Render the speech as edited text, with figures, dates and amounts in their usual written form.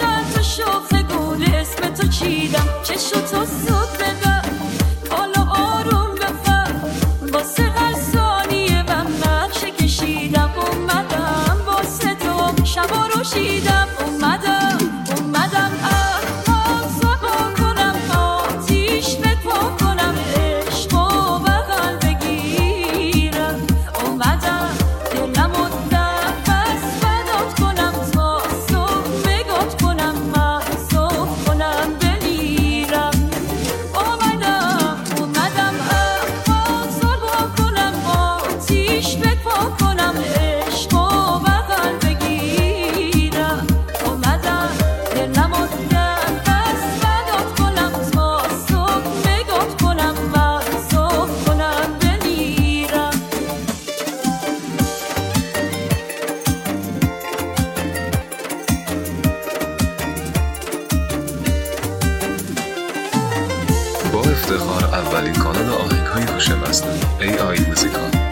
من تو شاخ گل اسم تو چیدم، چشم تو زود ببر حالا آروم بفر، واسه هر ثانیه من نقشه کشیدم، اومدم واسه تو شبا رو شیدم، اومدم احمق سبا کنم، آتیش به پا کنم، عشق و بغل بگیرم، اومدم دلم و نفس فدات کنم، تا صبح بگات کنم، محصوب کنم بمیرم، اومدم احمق سبا کنم، آتیش به پا کنم، عشق و بغل بگیرم، اومدم دلم و نفس فدات کنم، تا صبح بگات کنم، محصوب کنم بمیرم. با افتخار اولین کانال آهنگ‌های هوش مصنوعی AI موزیکال